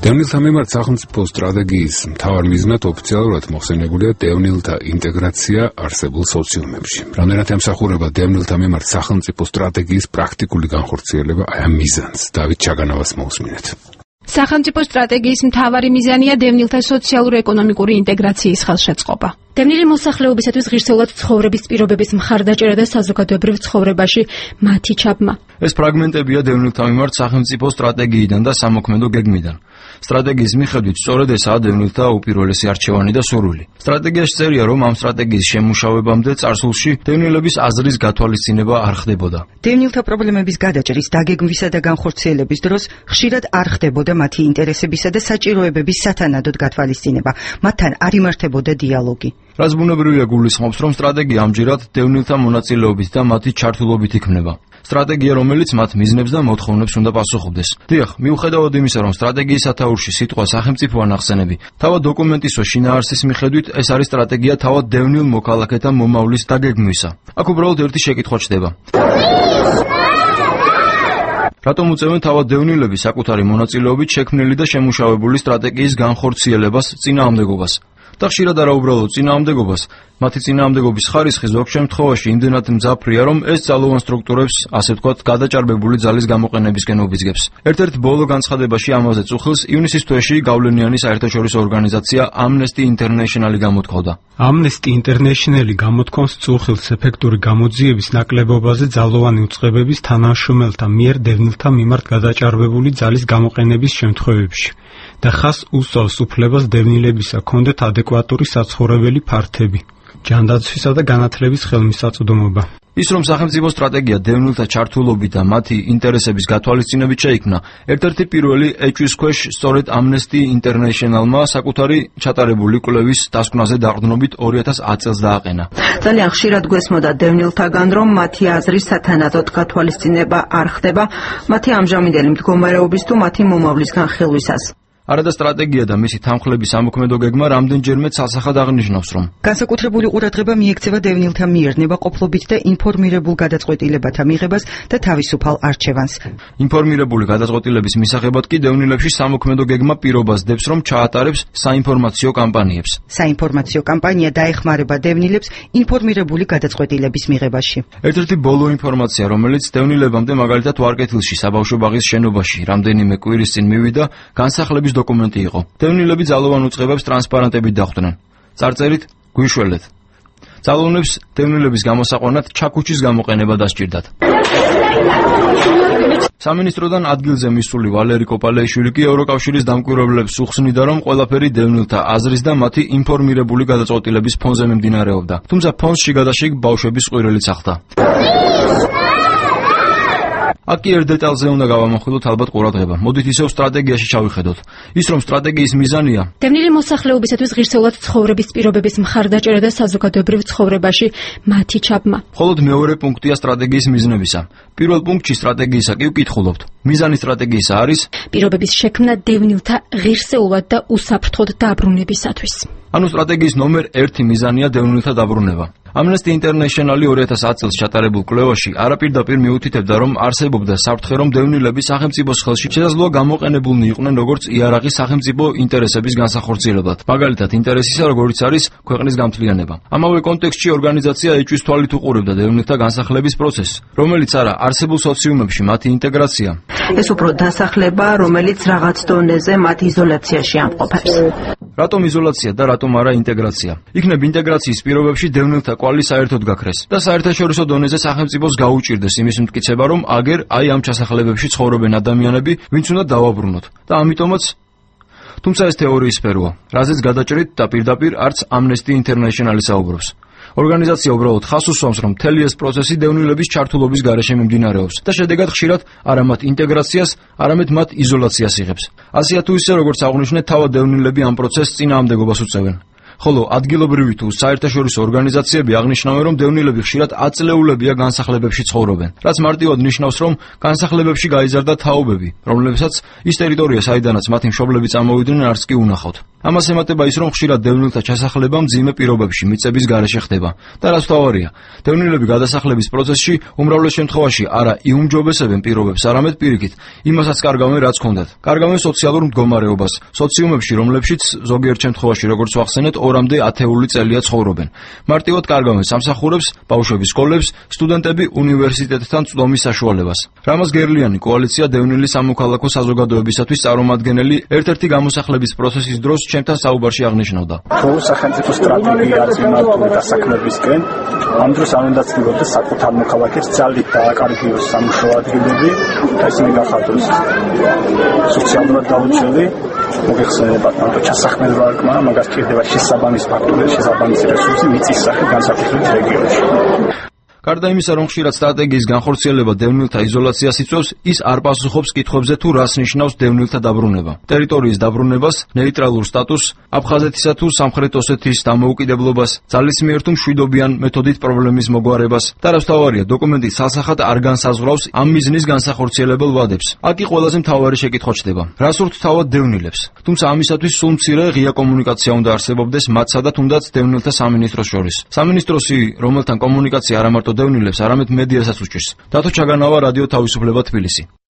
დევნილთა მიმართ სახელმწიფო სტრატეგიის მთავარ მიზნად ოფიციალურად მოხსენებულია დევნილთა ინტეგრაცია არსებულ სოციუმებში. Რამდენად ემსახურება დევნილთა მიმართ სახელმწიფო სტრატეგიის პრაქტიკული განხორციელება აი ამ მიზანს? დავით ჩაგანავას მოусმინეთ. სახელმწიფო სტრატეგიის მთავარი მიზანია დევნილთა სოციალურ-ეკონომიკური ინტეგრაციის ხელშეწყობა. დევნილი მოსახლეობისათვის ღირსეულად ცხოვრების პირობების მხარდაჭერა და საზოგადოებრივ ცხოვრებაში მათი ჩაბმა. ეს ფრაგმენტებია დევნილთა მიმართ სახელმწიფო სტრატეგიიდან და სამოქმედო გეგმიდან. სტრატეგიის მიხედვით სწორედ ესაა დევნილთა უპირველესი არჩევანი და სურვილი. სტრატეგიაში წერია, რომ ამ სტრატეგიის შემუშავებამდე წარსულში დევნილების აზრის გათვალისწინება არ ხდებოდა. დევნილთა პრობლემების გადაჭრის, დაგეგმვისა და განხორციელების დროს ხშირად არ ხდებოდა მათი ინტერესებისა და საჭიროებების სათანადოდ გათვალისწინება. მათთან არ იმართებოდა დიალოგი. რაც ბუნებრივია გულისხმობს, რომ სტრატეგია ამჯერად დევნილთა მონაწილეობით და მათი ჩართულობით იქმნება. სტრატეგია, რომელიც მათ მიზნებს და მოთხოვნებს უნდა პასუხობდეს. დიახ, მიუხედავად იმისა, რომ სტრატეგიის სათაურში სიტყვა სახელმწიფოა ნახსენები, თავად დოკუმენტისო შინაარსის მიხედვით ეს არის სტრატეგია თავად დევნილ მოქალაქეთა მომავლის დაგეგმვისა. აქ უბრალოდ ერთი შეკითხვა ჩდება. რატომ უწევენ თავად დევნილები საკუთარი მონაწილეობით შექმნილი და შემუშავებული სტრატეგიის განხორციელებას წინააღმდეგობას? და ხშირად არა უბრალოდ წინააღმდეგობას, მათი წინააღმდეგობის ხარისხი ზოგ შემთხვევაში იმდენად მძაფრია, რომ ეს ძალოვან სტრუქტურებს, ასე ვთქვათ, გადაჭარბებული ძალის გამოყენებისკენ უბიძგებს. ერთ-ერთ ბოლო განცხადებაში ამაზე წუხილს ივნისის თვეში გავლენიანი საერთაშორისო ორგანიზაცია Amnesty International გამოთქვამდა. Amnesty International გამოთქვამს წუხილს ეფექტური გამოძიების ნაკლებობაზე ძალოვანი უწყებების თანამშრომელთა მიერ დევნილთა მიმართ გადაჭარბებული ძალის გამოყენების შემთხვევებში. და ხას უსწავს უფლებას დევნილებისა კონდეთ ადეკვატური საცხოვრებელი ფართები, ჯანდაცვისა და განათლების ხელმისაწვდომობა. ის რომ სახელმწიფო სტრატეგია დევნილთა ჩართულობით და მათი ინტერესების გათვალისწინებით შეიქმნა, ერთ-ერთი პირველი ეჭვის ქვეშ სწორედ Amnesty International-მა საკუთარი ჩატარებული კვლევის დასკვნაზე დაყრდნობით 2010 წელს დააყენა. ძალიან ხშირად გვესმოდა დევნილთაგან, რომ მათი აზრის სათანადოდ გათვალისწინება არ ხდება მათი ამჟამინდელი მდგომარეობის თუ მათი მომავლისგან ხილვისას. არადა სტრატეგია და მისი თანხლების სამოქმედო გეგმა რამდენჯერმე ცალსახად აღნიშნავს, რომ განსაკუთრებული ყურადღება მიექცევა დევნილთა მიერ ნებაყოფლობით და ინფორმირებულ გადაწყვეტილებათა მიღებას და თავისუფალ არჩევანს. ინფორმირებული გადაწყვეტილების მისაღებად კი დევნილებში სამოქმედო გეგმა პირობას დებს, რომ ჩაატარებს საინფორმაციო კამპანიებს. საინფორმაციო კამპანია დაეხმარება დევნილებს ინფორმირებული გადაწყვეტილების მიღებაში. ერთ-ერთი ბოლო ინფორმაცია, რომელიც დევნილებამდე მაგალითად ვარკეთილში საბავშვო ბაღის შენობაში რამდენიმე კვირის წინ მივიდა, განსახლების დოკუმენტი იყო. დევნილები ძალოვან უწყებებს ტრანსპარენტებით დახვდნენ. წარწერით გვიშველეთ. ძალოვნებს დევნილების გამოსაყვანად ჩაქუჩის გამოყენება დასჭირდათ. სამინისტროდან ადგილზე მისული ვალერი კოპალეიშვილი კი ევროკავშირის დამკვირვებლებს უხსნიდა, რომ ყველაფერი დევნილთა აზრის და მათი ინფორმირებული გადაწყვეტილების ფონზე მიმდინარეობდა. თუმცა ფონს შიგადაშიგ ბავშვების ყვირელიც ახლდა. აქ კი ერთ დეტალზე უნდა გავამახვილოთ ალბათ ყურადღება. მოდით ისევ სტრატეგიაში ჩავიხედოთ. ის რომ სტრატეგიის მიზანია დევნილი მოსახლეობისათვის ღირსეულად ცხოვრების პირობების მხარდაჭერა და საზოგადოებრივ ცხოვრებაში მათი ჩაბმა. მხოლოდ მეორე პუნქტია სტრატეგიის მიზნებისა. პირველ პუნქტში სტრატეგიისა კი ვკითხულობთ. მიზანი სტრატეგიისა არის პირობების შექმნა დევნილთა ღირსეულად და უსაფრთხოდ დაბრუნებისათვის. ანუ სტრატეგიის ნომერ 1 მიზანია დევნილთა დაბრუნება. Amnesty International 2010 წელს ჩატარებულ კვლევაში არაპირდაპირ მიუთითებდა, რომ არსებობდა საფრთხე, რომ დევნილები სახელმწიფოს ხელში შესაძლოა გამოყენებულნი იყვნენ როგორც იარაღი სახელმწიფო ინტერესების განსახორციელებლად. მაგალითად, ინტერესისა, როგორიც არის ქვეყნის გამთლიანება. ამავე კონტექსტში ორგანიზაცია ეჭვის თვალით უყურებდა დევნილთა განსახლების პროცესს, რომელიც არა არსებულ სოციუმებში მათი ინტეგრაცია. ეს უფრო დასახლება, რომელიც რაღაც დონეზე მათ იზოლაციაში ამყოფებს. რატომ იზოლაცია და რატომ არა ინტეგრაცია? იქნებ ინტეგრაციის პირობებში დევნილთა კვალი საერთოდ გაქრეს და საერთაშორისო დონეზე სახელმწიფოს გაუჭირდეს იმის მტკიცება, რომ აგერ აი ამ ჩასახლებებში ცხოვრობენ ადამიანები, ვინც უნდა დავაბრუნოთ. და ამიტომაც თუმცა ეს თეორიის სფეროა, რაზეც გადაჭრით და პირდაპირ არც Amnesty International საუბრობს. ორგანიზაცია უბრალოდ ხას უსვამს, რომ მთელი ეს პროცესი დევნილების ჩართულობის გარეშე მიმდინარეობს და შედეგად ხშირად არა მათ ინტეგრაციას, არამედ მათ იზოლაციას იღებს. ასეა თუ ისე, როგორც აღვნიშნეთ, თავად დევნილები ამ პროცესს წინააღმდეგობას უწევენ. ხოლო ადგილობრივი თუ საერთაშორისო ორგანიზაციები აღნიშნავენ, რომ დევნილები ხშირად აწლეულებია განსახლებებში ცხოვრობენ, რაც მარტივად ნიშნავს, რომ განსახლებებში გაიზარდა თაობები, რომლებსაც ის ტერიტორია, საიდანაც მათი მშობლები წამოვიდნენ, არც კი უნახავთ. ამას ემატება ის, რომ ხშირად დევნილთა ჩასახლება მძიმე პირობებში, მიწების გარეშე ხდება და რაც თავარია, დევნილები გადასახლების პროცესში უმრავლეს შემთხვევაში არა იუმჯობესებენ პირობებს, არამედ პირიქით იმასაც კარგავენ, რაც ჰქონდათ. კარგავენ სოციალურ მდგომარეობას, სოციუმებში, რომლებშიც ზოგიერთ შემთხვევაში, როგორც ვახსენეთ, 2-მდე ათეული წელია ცხოვრობენ. მარტივად კარგავენ სამსახურებს, ბავშვების სკოლებს, სტუდენტები უნივერსიტეტთან წვდომის საშუალებას. რამაზ გერლიანი, კოალიცია დევნილი სამოქალაქო საზოგადოებისათვის წარმომადგენელი, ერთ-ერთი გამოსახლების პროცესის დროს ჩემთან საუბარში აღნიშნავდა. თუ სახელმწიფო სტრატეგია არის მიმართული დასაქმებისკენ, ამ დროს არ უნდა ცდილობდეს საკუთარ მოქალაქეს ძალით დააკარგოს სამუშაო ადგილები და ისინი გახადოს სოციალურად დაუჭრელი. მოგეხსენება, რომ ჩასახმელვა რკმა მაგას ჭირდება შესაბამის ფაქტურები, შესაბამის რესურსი მიწის სახით განსაკუთრებით რეგიონში. გარდა იმისა, რომ ხშირად სტრატეგიის განხორციელება დევნილთა იზოლაციას იწვევს, ის არ პასუხობს კითხვებზე, თუ რას ნიშნავს დევნილთა დაბრუნება. ტერიტორიის დაბრუნებას, ნეიტრალურ სტატუსს, აფხაზეთისა თუ სამხრეთ ოსეთის დამოუკიდებლობას, ძალისმიერ თუ მშვიდობიან მეთოდით პრობლემის მოგვარებას და რაც თავარია, დოკუმენტი სასახად არ განსაზღვრავს ამ მიზნის განსახორციელებელ ვადებს. აქ კი ყველაზე მთავარი შეკითხვა ჩდება. რას ურთ თავად დევნილებს? თუმცა ამისათვის სულ მცირე ღია კომუნიკაცია უნდა არსებობდეს მათსა და თუნდაც დევნილთა სამინისტროს შორის. სამინისტროსი, რომელთან კომუნიკაცია არა მარტო დევნილებს, არამედ მედიასაც უჭირს. დათო ჩაგანავა, რადიო თავისუფლება, თბილისი.